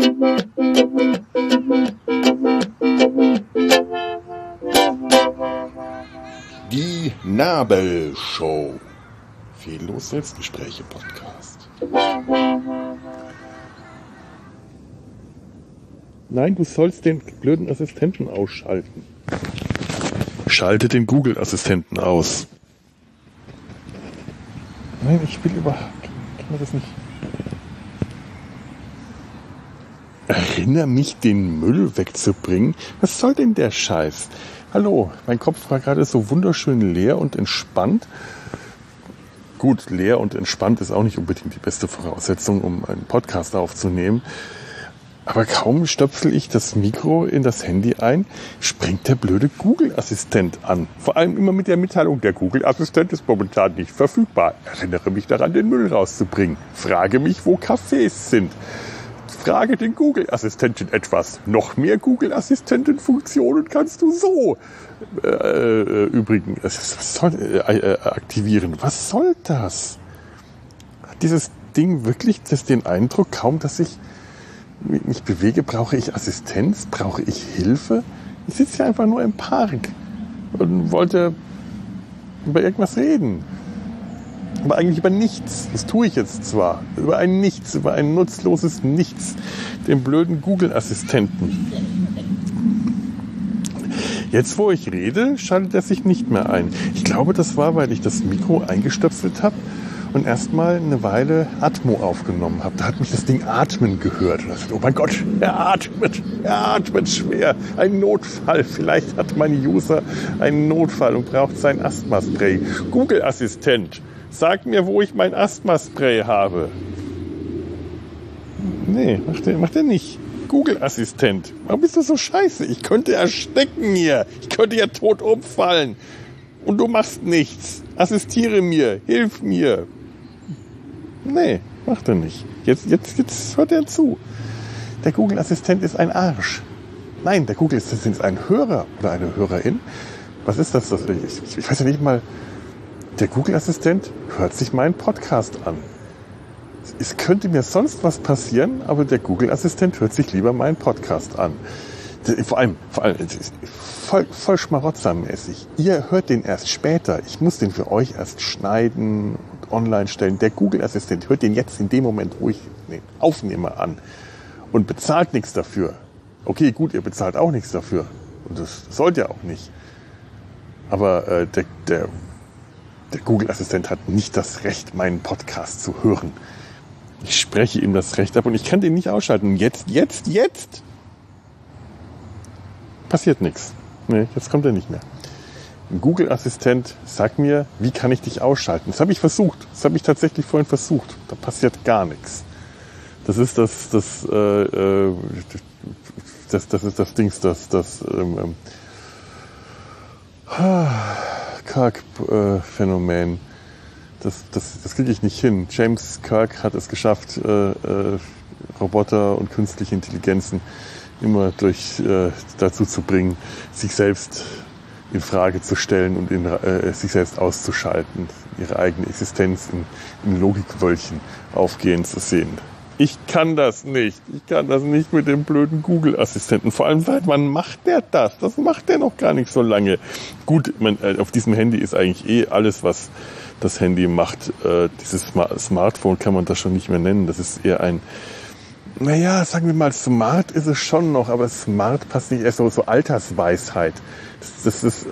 Die Nabelshow. Fehllos Selbstgespräche Podcast. Nein, du sollst den blöden Assistenten ausschalten. Schalte den Google-Assistenten aus. Nein, ich will überhaupt. Kann man das nicht. Erinnere mich, den Müll wegzubringen. Was soll denn der Scheiß? Hallo, mein Kopf war gerade so wunderschön leer und entspannt. Gut, leer und entspannt ist auch nicht unbedingt die beste Voraussetzung, um einen Podcast aufzunehmen. Aber kaum stöpsel ich das Mikro in das Handy ein, springt der blöde Google-Assistent an. Vor allem immer mit der Mitteilung, der Google-Assistent ist momentan nicht verfügbar. Erinnere mich daran, den Müll rauszubringen. Frage mich, wo Cafés sind. Frage den Google-Assistenten etwas. Noch mehr Google-Assistenten-Funktionen kannst du so aktivieren. Was soll das? Hat dieses Ding wirklich den Eindruck, kaum dass ich mich bewege, brauche ich Assistenz? Brauche ich Hilfe? Ich sitze hier einfach nur im Park und wollte über irgendwas reden. Aber eigentlich über nichts. Das tue ich jetzt zwar. Über ein Nichts, über ein nutzloses Nichts. Den blöden Google-Assistenten. Jetzt, wo ich rede, schaltet er sich nicht mehr ein. Ich glaube, das war, weil ich das Mikro eingestöpselt habe und erstmal eine Weile Atmo aufgenommen habe. Da hat mich das Ding atmen gehört. Und ich dachte, oh mein Gott, er atmet schwer. Ein Notfall. Vielleicht hat mein User einen Notfall und braucht sein Asthma-Spray. Google-Assistent. Sag mir, wo ich mein Asthma-Spray habe. Nee, macht er nicht. Google-Assistent. Warum bist du so scheiße? Ich könnte ersticken hier. Ich könnte ja tot umfallen. Und du machst nichts. Assistiere mir. Hilf mir. Nee, macht er nicht. Jetzt hört er zu. Der Google-Assistent ist ein Arsch. Nein, der Google-Assistent ist ein Hörer oder eine Hörerin. Was ist das? Ich weiß ja nicht mal. Der Google-Assistent hört sich meinen Podcast an. Es könnte mir sonst was passieren, aber der Google-Assistent hört sich lieber meinen Podcast an. Vor allem voll schmarotzermäßig. Ihr hört den erst später. Ich muss den für euch erst schneiden und online stellen. Der Google-Assistent hört den jetzt in dem Moment, wo ich den aufnehme, an und bezahlt nichts dafür. Okay, gut, ihr bezahlt auch nichts dafür. Und das sollt ihr auch nicht. Aber der Google-Assistent hat nicht das Recht, meinen Podcast zu hören. Ich spreche ihm das Recht ab und ich kann den nicht ausschalten. Jetzt passiert nichts. Nee, jetzt kommt er nicht mehr. Ein Google-Assistent, sag mir, wie kann ich dich ausschalten? Das habe ich versucht. Das habe ich tatsächlich vorhin versucht. Da passiert gar nichts. Das ist das Dings, Kirk-Phänomen. Das kriege ich nicht hin. James Kirk hat es geschafft, Roboter und künstliche Intelligenzen immer dazu zu bringen, sich selbst in Frage zu stellen und sich selbst auszuschalten, ihre eigene Existenz in Logikwölchen aufgehen zu sehen. Ich kann das nicht. Ich kann das nicht mit dem blöden Google-Assistenten. Vor allem, seit wann macht der das? Das macht der noch gar nicht so lange. Gut, auf diesem Handy ist eigentlich alles, was das Handy macht. Dieses Smartphone kann man das schon nicht mehr nennen. Das ist eher naja, sagen wir mal, smart ist es schon noch, aber smart passt nicht, erst so Altersweisheit. Das ist,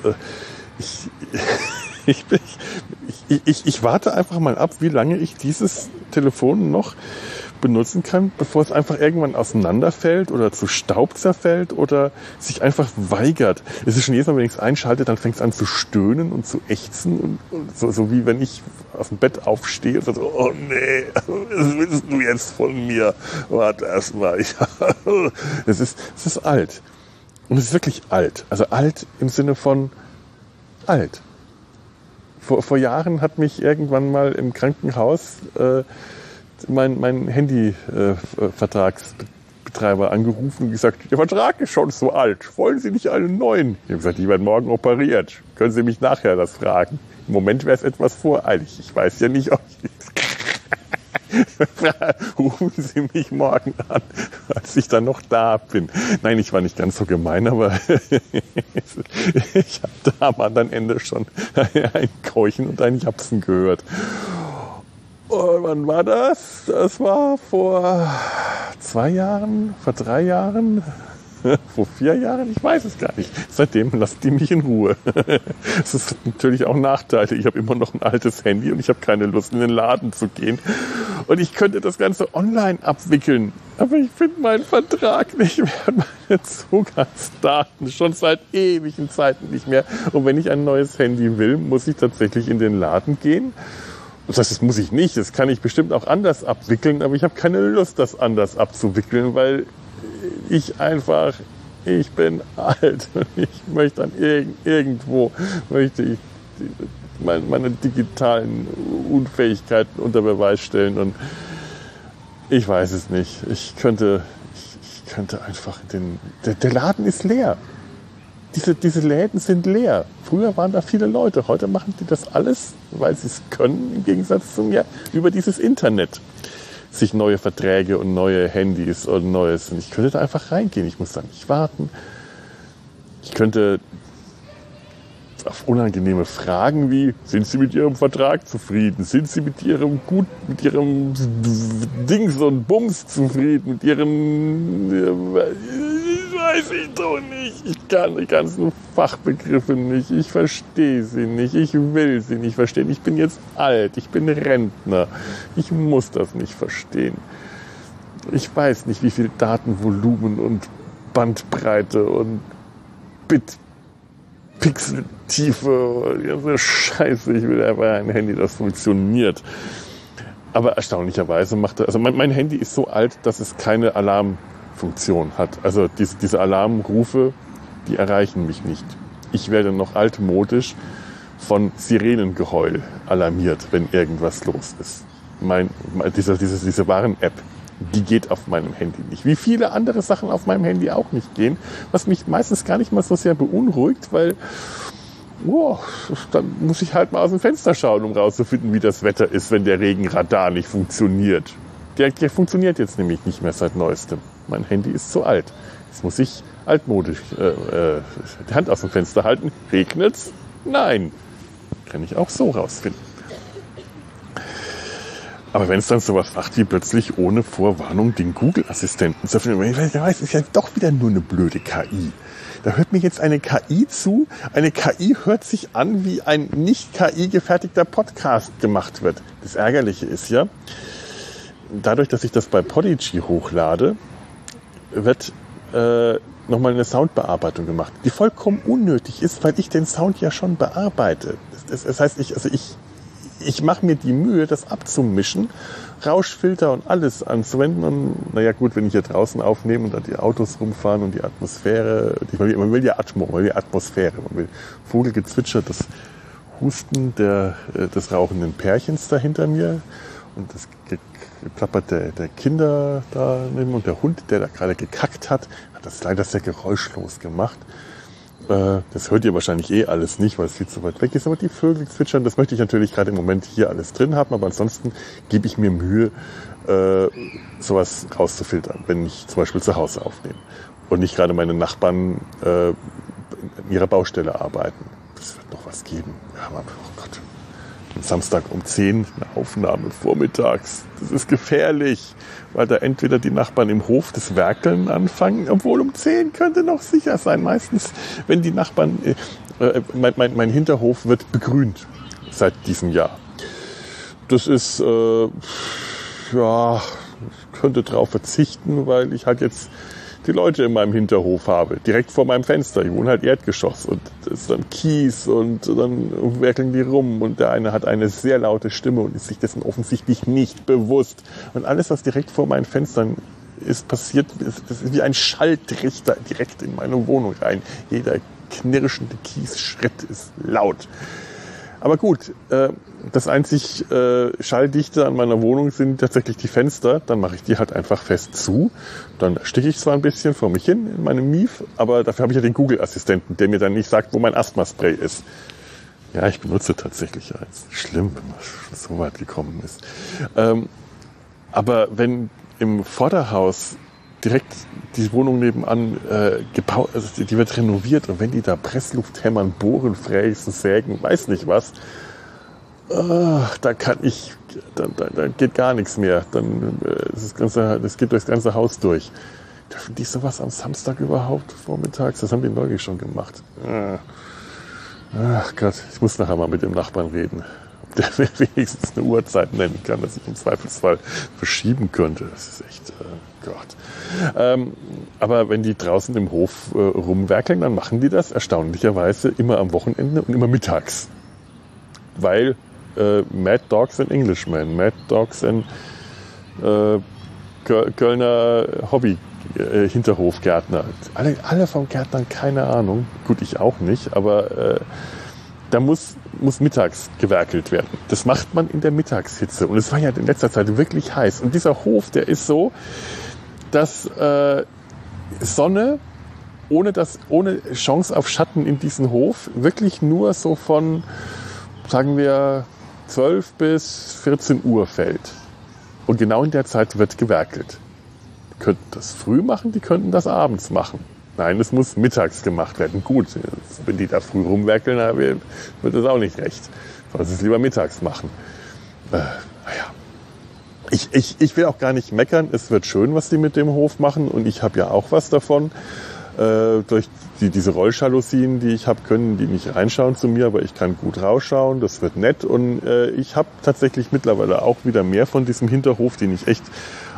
ich warte einfach mal ab, wie lange ich dieses Telefon noch benutzen kann, bevor es einfach irgendwann auseinanderfällt oder zu Staub zerfällt oder sich einfach weigert. Es ist schon jedes Mal, wenn ich es einschalte, dann fängt es an zu stöhnen und zu ächzen und so wie wenn ich aus dem Bett aufstehe und so, oh nee, was willst du jetzt von mir? Warte erst mal. Es ist alt. Und es ist wirklich alt. Also alt im Sinne von alt. Vor Jahren hat mich irgendwann mal im Krankenhaus mein Handy-Vertragsbetreiber angerufen und gesagt, der Vertrag ist schon so alt, wollen Sie nicht einen neuen? Ich habe gesagt, ich werde morgen operiert. Können Sie mich nachher das fragen? Im Moment wäre es etwas voreilig. Ich weiß ja nicht, ob ich Rufen Sie mich morgen an, als ich dann noch da bin. Nein, ich war nicht ganz so gemein, aber ich habe da am anderen Ende schon ein Keuchen und ein Japsen gehört. Und wann war das? Das war vor 2 Jahren, vor 3 Jahren, vor 4 Jahren, ich weiß es gar nicht. Seitdem lassen die mich in Ruhe. Es ist natürlich auch Nachteile. Ich habe immer noch ein altes Handy und ich habe keine Lust, in den Laden zu gehen. Und ich könnte das Ganze online abwickeln. Aber ich finde meinen Vertrag nicht mehr und meine Zugangsdaten schon seit ewigen Zeiten nicht mehr. Und wenn ich ein neues Handy will, muss ich tatsächlich in den Laden gehen. Das heißt, das muss ich nicht. Das kann ich bestimmt auch anders abwickeln. Aber ich habe keine Lust, das anders abzuwickeln, weil ich bin alt und ich möchte irgendwo meine digitalen Unfähigkeiten unter Beweis stellen und ich weiß es nicht. Ich könnte einfach der Laden ist leer. Diese Läden sind leer. Früher waren da viele Leute. Heute machen die das alles, weil sie es können, im Gegensatz zu mir, über dieses Internet. Sich neue Verträge und neue Handys und Neues. Und ich könnte da einfach reingehen. Ich muss da nicht warten. Ich könnte auf unangenehme Fragen wie, sind Sie mit Ihrem Vertrag zufrieden? Sind Sie mit Ihrem Dings und Bums zufrieden? Mit Ihrem, weiß ich doch nicht. Ich kann die ganzen Fachbegriffe nicht. Ich verstehe sie nicht. Ich will sie nicht verstehen. Ich bin jetzt alt. Ich bin Rentner. Ich muss das nicht verstehen. Ich weiß nicht, wie viel Datenvolumen und Bandbreite und Pixeltiefe und ganze Scheiße. Ich will einfach ein Handy, das funktioniert. Aber erstaunlicherweise mein Handy ist so alt, dass es keine Alarmfunktion hat. Also diese Alarmrufe, die erreichen mich nicht. Ich werde noch altmodisch von Sirenengeheul alarmiert, wenn irgendwas los ist. Diese Warn-App, die geht auf meinem Handy nicht. Wie viele andere Sachen auf meinem Handy auch nicht gehen, was mich meistens gar nicht mal so sehr beunruhigt, weil dann muss ich halt mal aus dem Fenster schauen, um rauszufinden, wie das Wetter ist, wenn der Regenradar nicht funktioniert. Der funktioniert jetzt nämlich nicht mehr seit Neuestem. Mein Handy ist zu alt. Jetzt muss ich altmodisch die Hand aus dem Fenster halten. Regnet's? Nein. Kann ich auch so rausfinden. Aber wenn es dann sowas macht, wie plötzlich ohne Vorwarnung den Google-Assistenten zu finden, ich weiß, ist ja doch wieder nur eine blöde KI. Da hört mir jetzt eine KI zu. Eine KI hört sich an, wie ein nicht KI-gefertigter Podcast gemacht wird. Das Ärgerliche ist ja, dadurch, dass ich das bei Podigy hochlade, wird nochmal eine Soundbearbeitung gemacht, die vollkommen unnötig ist, weil ich den Sound ja schon bearbeite. Das heißt, ich mache mir die Mühe, das abzumischen, Rauschfilter und alles anzuwenden. Und naja gut, wenn ich hier draußen aufnehme und dann die Autos rumfahren und die Atmosphäre, man will ja Atmosphäre, man will Vogelgezwitscher, das Husten des rauchenden Pärchens da hinter mir und das Geplappert der Kinder da neben und der Hund, der da gerade gekackt hat das leider sehr geräuschlos gemacht. Das hört ihr wahrscheinlich alles nicht, weil es viel zu weit weg ist. Aber die Vögel zwitschern, das möchte ich natürlich gerade im Moment hier alles drin haben. Aber ansonsten gebe ich mir Mühe, sowas rauszufiltern, wenn ich zum Beispiel zu Hause aufnehme. Und nicht gerade meine Nachbarn in ihrer Baustelle arbeiten. Das wird noch was geben. Ja, aber, oh Gott. Samstag um 10 eine Aufnahme vormittags. Das ist gefährlich, weil da entweder die Nachbarn im Hof das Werkeln anfangen, obwohl um 10 könnte noch sicher sein. Meistens, wenn die Nachbarn, mein Hinterhof wird begrünt seit diesem Jahr. Das ist, ich könnte drauf verzichten, weil ich halt jetzt die Leute in meinem Hinterhof habe, direkt vor meinem Fenster. Ich wohne halt Erdgeschoss und das ist dann Kies und dann werkeln die rum und der eine hat eine sehr laute Stimme und ist sich dessen offensichtlich nicht bewusst. Und alles, was direkt vor meinen Fenstern ist passiert, das ist wie ein Schalltrichter direkt in meine Wohnung rein. Jeder knirschende Kiesschritt ist laut. Aber gut, das einzig Schalldichte an meiner Wohnung sind tatsächlich die Fenster. Dann mache ich die halt einfach fest zu. Dann ersticke ich zwar ein bisschen vor mich hin in meinem Mief, aber dafür habe ich ja den Google-Assistenten, der mir dann nicht sagt, wo mein Asthma-Spray ist. Ja, ich benutze tatsächlich eins. Schlimm, wenn man schon so weit gekommen ist. Aber wenn im Vorderhaus direkt die Wohnung nebenan gebaut, also die wird renoviert und wenn die da Pressluft hämmern, bohren, fräsen, sägen, weiß nicht was, da geht gar nichts mehr. Dann das geht durchs ganze Haus durch. Dürfen die sowas am Samstag überhaupt vormittags? Das haben die neulich schon gemacht. Ach Gott, ich muss nachher mal mit dem Nachbarn reden. Ob der mir wenigstens eine Uhrzeit nennen kann, dass ich im Zweifelsfall verschieben könnte. Das ist echt, Gott. Aber wenn die draußen im Hof rumwerkeln, dann machen die das erstaunlicherweise immer am Wochenende und immer mittags. Weil Mad Dogs and Englishmen, Mad Dogs and Kölner Hobby-Hinterhofgärtner. Alle vom Gärtnern, keine Ahnung. Gut, ich auch nicht, aber da muss mittags gewerkelt werden. Das macht man in der Mittagshitze. Und es war ja in letzter Zeit wirklich heiß. Und dieser Hof, der ist so, dass Sonne ohne Chance auf Schatten in diesen Hof wirklich nur so von, sagen wir, 12 bis 14 Uhr fällt. Und genau in der Zeit wird gewerkelt. Die könnten das früh machen, die könnten das abends machen. Nein, es muss mittags gemacht werden. Gut, wenn die da früh rumwerkeln, wird das auch nicht recht. Sollen sie es lieber mittags machen. Ich will auch gar nicht meckern. Es wird schön, was die mit dem Hof machen. Und ich habe ja auch was davon. Durch diese Rolljalousien, die ich habe, können die nicht reinschauen zu mir, aber ich kann gut rausschauen. Das wird nett. Und ich habe tatsächlich mittlerweile auch wieder mehr von diesem Hinterhof, den ich echt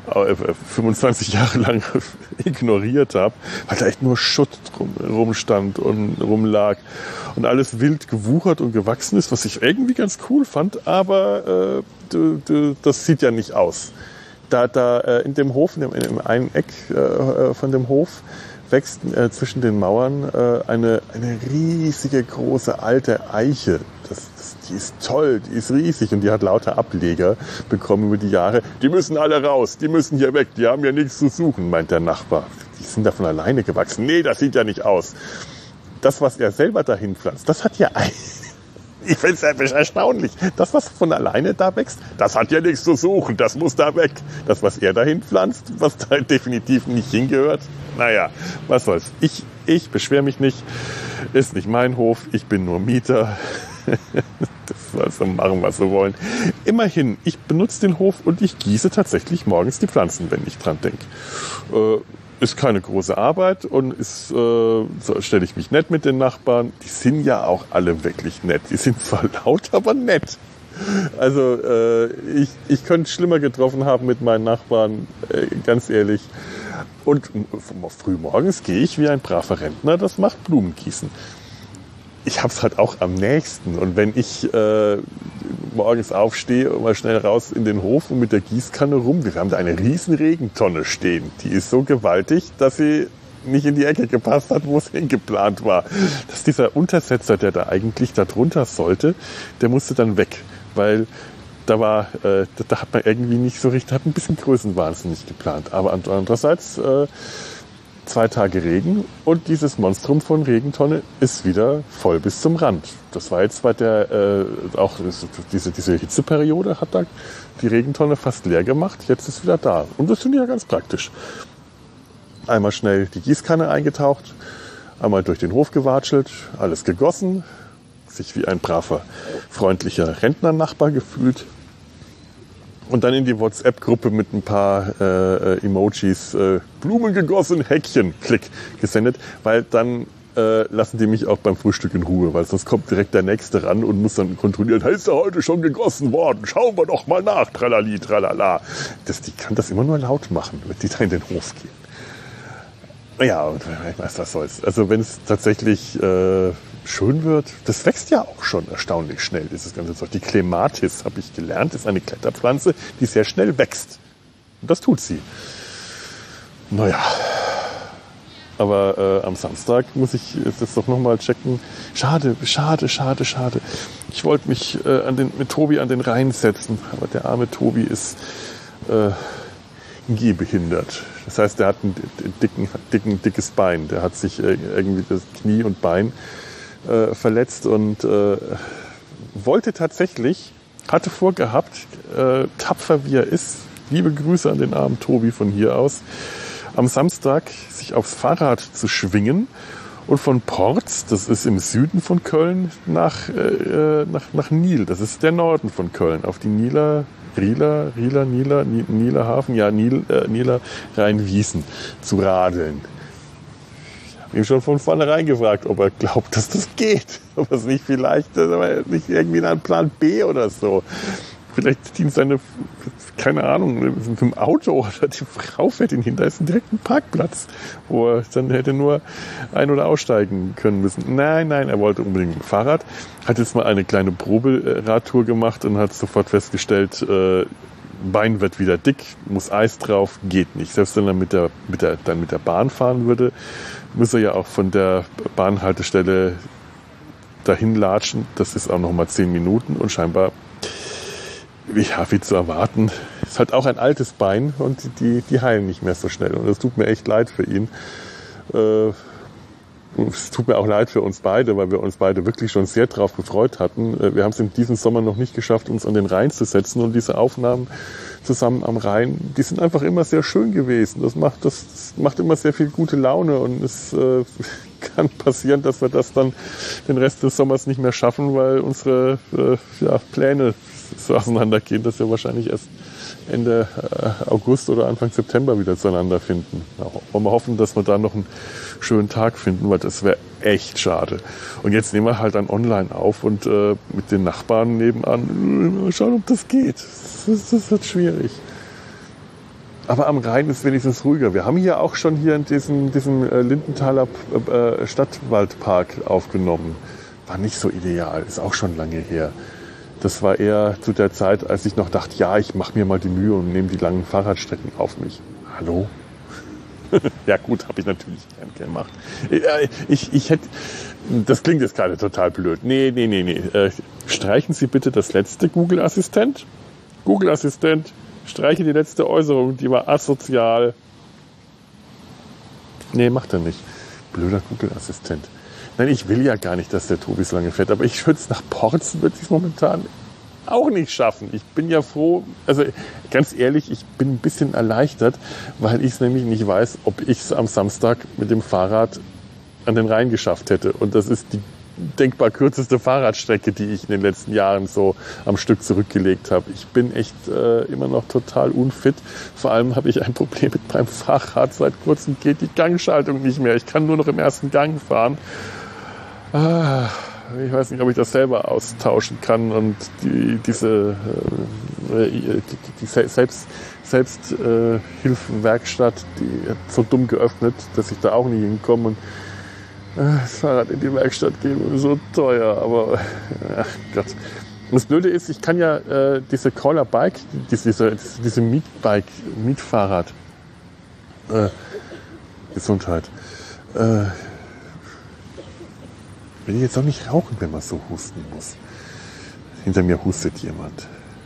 25 Jahre lang ignoriert habe, weil da echt nur Schutt rumstand und rumlag und alles wild gewuchert und gewachsen ist, was ich irgendwie ganz cool fand, aber das sieht ja nicht aus. Da in dem Hof, in einem Eck von dem Hof, wächst zwischen den Mauern eine riesige große alte Eiche. Die ist toll, die ist riesig und die hat lauter Ableger bekommen über die Jahre. Die müssen alle raus, die müssen hier weg, die haben ja nichts zu suchen, meint der Nachbar. Die sind da von alleine gewachsen. Nee, das sieht ja nicht aus. Das, was er selber dahin pflanzt, das hat ja ich finde es erstaunlich. Das, was von alleine da wächst, das hat ja nichts zu suchen, das muss da weg. Das, was er dahin pflanzt, was da definitiv nicht hingehört, naja, was soll's. Ich beschwere mich nicht, ist nicht mein Hof, ich bin nur Mieter. Das soll so machen, was sie wollen. Immerhin, ich benutze den Hof und ich gieße tatsächlich morgens die Pflanzen, wenn ich dran denke. Ist keine große Arbeit und so stelle ich mich nett mit den Nachbarn. Die sind ja auch alle wirklich nett. Die sind zwar laut, aber nett. Also ich könnte es schlimmer getroffen haben mit meinen Nachbarn, ganz ehrlich. Und früh morgens gehe ich wie ein braver Rentner, das macht Blumengießen. Ich hab's halt auch am nächsten. Und wenn ich morgens aufstehe und mal schnell raus in den Hof und mit der Gießkanne rum, wir haben da eine riesen Regentonne stehen. Die ist so gewaltig, dass sie nicht in die Ecke gepasst hat, wo es hingeplant war. Dass dieser Untersetzer, der da eigentlich da drunter sollte, der musste dann weg. Weil da hat man irgendwie nicht so richtig, hat ein bisschen größenwahnsinnig geplant. Aber andererseits 2 Tage Regen und dieses Monstrum von Regentonne ist wieder voll bis zum Rand. Das war jetzt bei auch diese Hitzeperiode hat da die Regentonne fast leer gemacht. Jetzt ist wieder da. Und das finde ich ja ganz praktisch. Einmal schnell die Gießkanne eingetaucht, einmal durch den Hof gewatschelt, alles gegossen, sich wie ein braver, freundlicher Rentnernachbar gefühlt. Und dann in die WhatsApp-Gruppe mit ein paar Emojis, Blumen gegossen, Häkchen, Klick, gesendet, weil dann lassen die mich auch beim Frühstück in Ruhe, weil sonst kommt direkt der Nächste ran und muss dann kontrollieren, ist er heute schon gegossen worden? Schauen wir doch mal nach, tralali, tralala. Die kann das immer nur laut machen, wenn die da in den Hof gehen. Naja, und was soll's. Also wenn es tatsächlich schön wird, das wächst ja auch schon erstaunlich schnell, dieses ganze Zeug. Die Clematis, habe ich gelernt, ist eine Kletterpflanze, die sehr schnell wächst. Und das tut sie. Naja, aber am Samstag muss ich das doch nochmal checken. Schade. Ich wollte mich mit Tobi an den Rhein setzen, aber der arme Tobi ist gehbehindert. Das heißt, der hat ein dickes Bein. Der hat sich irgendwie das Knie und Bein verletzt und hatte vorgehabt, tapfer wie er ist, liebe Grüße an den armen Tobi von hier aus, am Samstag sich aufs Fahrrad zu schwingen und von Porz, das ist im Süden von Köln, nach Nil, das ist der Norden von Köln, auf die Nieler Hafen, ja, Nieler Rheinwiesen zu radeln. Ich habe ihn schon von vornherein gefragt, ob er glaubt, dass das geht. Ob es nicht vielleicht nicht irgendwie ein Plan B oder so. Vielleicht dient seine, keine Ahnung, mit dem Auto oder die Frau fährt ihn hin. Da ist direkt ein Parkplatz, wo er dann hätte nur ein- oder aussteigen können müssen. Nein, er wollte unbedingt ein Fahrrad. Hat jetzt mal eine kleine Proberadtour gemacht und hat sofort festgestellt, Bein wird wieder dick, muss Eis drauf, geht nicht. Selbst wenn er mit der Bahn fahren würde, muss er ja auch von der Bahnhaltestelle dahin latschen. Das ist auch noch mal 10 Minuten und scheinbar, ja, wie zu erwarten, ist halt auch ein altes Bein und die heilen nicht mehr so schnell. Und es tut mir echt leid für ihn. Es tut mir auch leid für uns beide, weil wir uns beide wirklich schon sehr drauf gefreut hatten. Wir haben es in diesem Sommer noch nicht geschafft, uns an den Rhein zu setzen. Und diese Aufnahmen zusammen am Rhein, die sind einfach immer sehr schön gewesen. Das macht immer sehr viel gute Laune. Und es kann passieren, dass wir das dann den Rest des Sommers nicht mehr schaffen, weil unsere Pläne so auseinandergehen, dass wir wahrscheinlich erst Ende August oder Anfang September wieder zueinander finden. Ja, wollen wir hoffen, dass wir da noch einen schönen Tag finden, weil das wäre echt schade. Und jetzt nehmen wir halt dann online auf und mit den Nachbarn nebenan mal schauen, ob das geht. Das wird schwierig. Aber am Rhein ist wenigstens ruhiger. Wir haben hier auch schon hier in diesem Lindenthaler Stadtwaldpark aufgenommen. War nicht so ideal, ist auch schon lange her. Das war eher zu der Zeit, als ich noch dachte, ja, ich mache mir mal die Mühe und nehme die langen Fahrradstrecken auf mich. Hallo? Ja gut, habe ich natürlich gern gemacht. Ich hätte, das klingt jetzt gerade total blöd. Nee. Streichen Sie bitte das letzte Google-Assistent. Google-Assistent, streiche die letzte Äußerung, die war asozial. Nee, macht er nicht. Blöder Google-Assistent. Nein, ich will ja gar nicht, dass der Tobi so lange fährt, aber ich würde es nach Porzen, würde ich es momentan auch nicht schaffen. Ich bin ja froh, also ganz ehrlich, ich bin ein bisschen erleichtert, weil ich es nämlich nicht weiß, ob ich es am Samstag mit dem Fahrrad an den Rhein geschafft hätte. Und das ist die denkbar kürzeste Fahrradstrecke, die ich in den letzten Jahren so am Stück zurückgelegt habe. Ich bin echt immer noch total unfit. Vor allem habe ich ein Problem mit meinem Fahrrad. Seit kurzem geht die Gangschaltung nicht mehr. Ich kann nur noch im ersten Gang fahren. Ich weiß nicht, ob ich das selber austauschen kann und die Selbsthilfewerkstatt, die hat so dumm geöffnet, dass ich da auch nie hinkomme und das Fahrrad in die Werkstatt gehen ist so teuer, aber ach Gott. Und das Blöde ist, ich kann ja diese Caller Bike, diese Mietfahrrad, Gesundheit, will ich jetzt auch nicht rauchen, wenn man so husten muss. Hinter mir hustet jemand.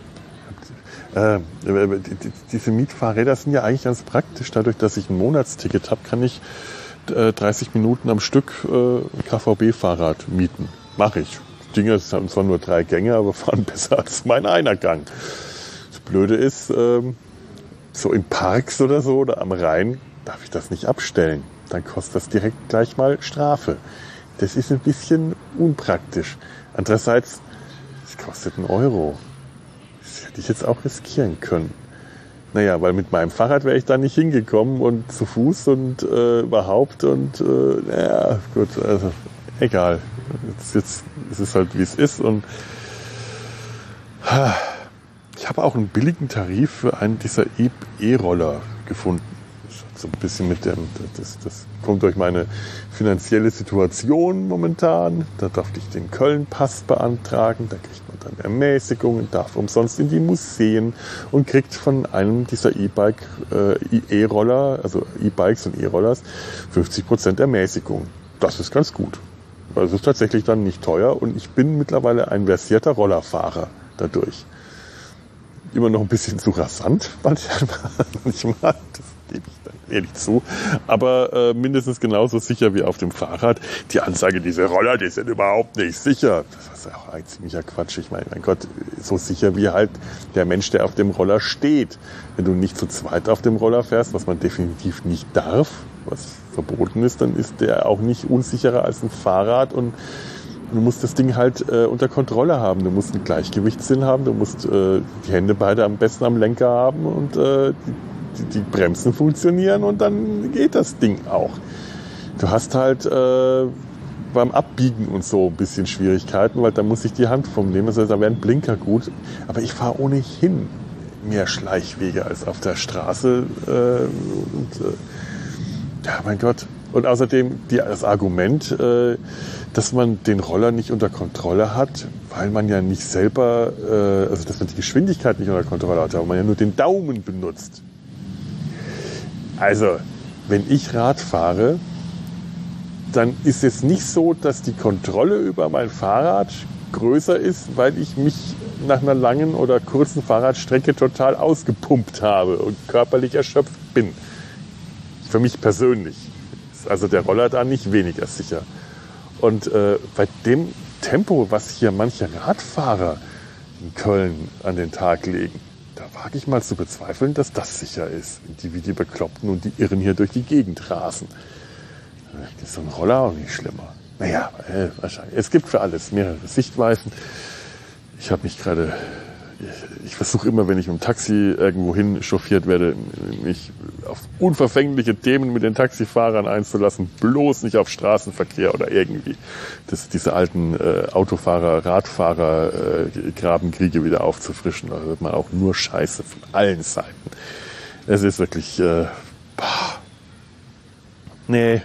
Diese Mietfahrräder sind ja eigentlich ganz praktisch. Dadurch, dass ich ein Monatsticket habe, kann ich 30 Minuten am Stück KVB-Fahrrad mieten. Mache ich. Die Dinger haben zwar nur 3 Gänge, aber fahren besser als mein einer Gang. Das Blöde ist, so in Parks oder so oder am Rhein darf ich das nicht abstellen. Dann kostet das direkt gleich mal Strafe. Das ist ein bisschen unpraktisch. Andererseits, es kostet 1 €. Das hätte ich jetzt auch riskieren können. Naja, weil mit meinem Fahrrad wäre ich da nicht hingekommen und zu Fuß und überhaupt und ja, gut, also egal. Jetzt ist es halt, wie es ist und ich habe auch einen billigen Tarif für einen dieser E-Roller gefunden. So ein bisschen mit dem, das kommt durch meine finanzielle Situation momentan. Da durfte ich den Köln-Pass beantragen, da kriegt man dann Ermäßigungen, darf umsonst in die Museen und kriegt von einem dieser E-Roller, also E-Bikes und E-Rollers, 50% Ermäßigung. Das ist ganz gut. Also es ist tatsächlich dann nicht teuer und ich bin mittlerweile ein versierter Rollerfahrer dadurch. Immer noch ein bisschen zu rasant manchmal. gebe ich dann ehrlich zu. Aber mindestens genauso sicher wie auf dem Fahrrad. Die Ansage, diese Roller, die sind überhaupt nicht sicher. Das ist auch ein ziemlicher Quatsch. Ich meine, mein Gott, so sicher wie halt der Mensch, der auf dem Roller steht. Wenn du nicht zu zweit auf dem Roller fährst, was man definitiv nicht darf, was verboten ist, dann ist der auch nicht unsicherer als ein Fahrrad und du musst das Ding halt unter Kontrolle haben. Du musst einen Gleichgewichtssinn haben, du musst die Hände beide am besten am Lenker haben und die Bremsen funktionieren und dann geht das Ding auch. Du hast halt beim Abbiegen und so ein bisschen Schwierigkeiten, weil da muss ich die Hand vom nehmen. Das heißt, da wäre ein Blinker gut. Aber ich fahre ohnehin mehr Schleichwege als auf der Straße. Ja, mein Gott. Und außerdem das Argument, dass man den Roller nicht unter Kontrolle hat, weil man ja nicht selber, also dass man die Geschwindigkeit nicht unter Kontrolle hat, weil man ja nur den Daumen benutzt. Also, wenn ich Rad fahre, dann ist es nicht so, dass die Kontrolle über mein Fahrrad größer ist, weil ich mich nach einer langen oder kurzen Fahrradstrecke total ausgepumpt habe und körperlich erschöpft bin. Für mich persönlich ist also der Roller da nicht weniger sicher. Und bei dem Tempo, was hier manche Radfahrer in Köln an den Tag legen, da wage ich mal zu bezweifeln, dass das sicher ist. Die wie die Bekloppten und die Irren hier durch die Gegend rasen. Das ist so ein Roller auch nicht schlimmer. Naja, wahrscheinlich. Es gibt für alles mehrere Sichtweisen. Ich versuche immer, wenn ich mit dem Taxi irgendwo hin chauffiert werde, mich auf unverfängliche Themen mit den Taxifahrern einzulassen, bloß nicht auf Straßenverkehr oder irgendwie diese alten Autofahrer, Radfahrer, Grabenkriege wieder aufzufrischen. Da hört man auch nur Scheiße von allen Seiten. Es ist wirklich, nee.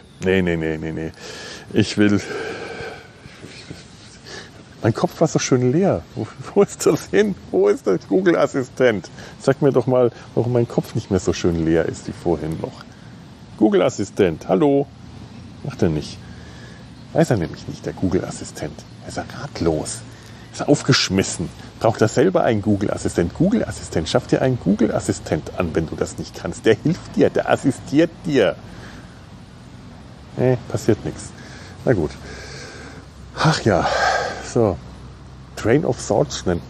Mein Kopf war so schön leer. Wo ist das hin? Wo ist der Google-Assistent? Sag mir doch mal, warum mein Kopf nicht mehr so schön leer ist wie vorhin noch. Google-Assistent, hallo? Macht er nicht. Weiß er nämlich nicht, der Google-Assistent. Er ist ja ratlos. Ist aufgeschmissen. Braucht er selber einen Google-Assistent. Google-Assistent, schaff dir einen Google-Assistent an, wenn du das nicht kannst. Der hilft dir, der assistiert dir. Nee, passiert nichts. Na gut. Ach ja. So, Train of Thoughts nennt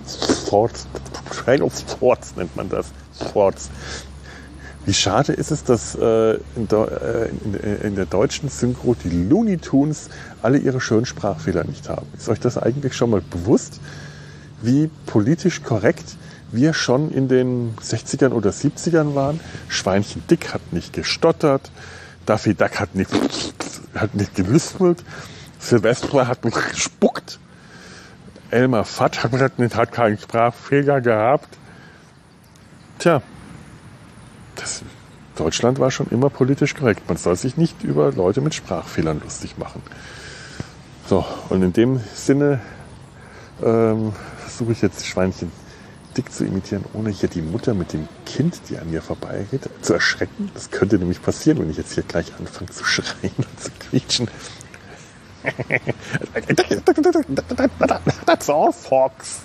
man das. Thoughts. Wie schade ist es, dass in der deutschen Synchro die Looney Tunes alle ihre schönen Sprachfehler nicht haben. Ist euch das eigentlich schon mal bewusst, wie politisch korrekt wir schon in den 60ern oder 70ern waren? Schweinchen Dick hat nicht gestottert, Daffy Duck hat nicht gelispelt, Silvestre hat nicht gespuckt, Elmer Fudd hat keinen Sprachfehler gehabt. Tja, Deutschland war schon immer politisch korrekt. Man soll sich nicht über Leute mit Sprachfehlern lustig machen. So, und in dem Sinne versuche ich jetzt Schweinchen Dick zu imitieren, ohne hier die Mutter mit dem Kind, die an mir vorbeigeht, zu erschrecken. Das könnte nämlich passieren, wenn ich jetzt hier gleich anfange zu schreien und zu quietschen. That's all, Fox.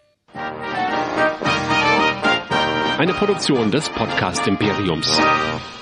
Eine Produktion des Podcast Imperiums.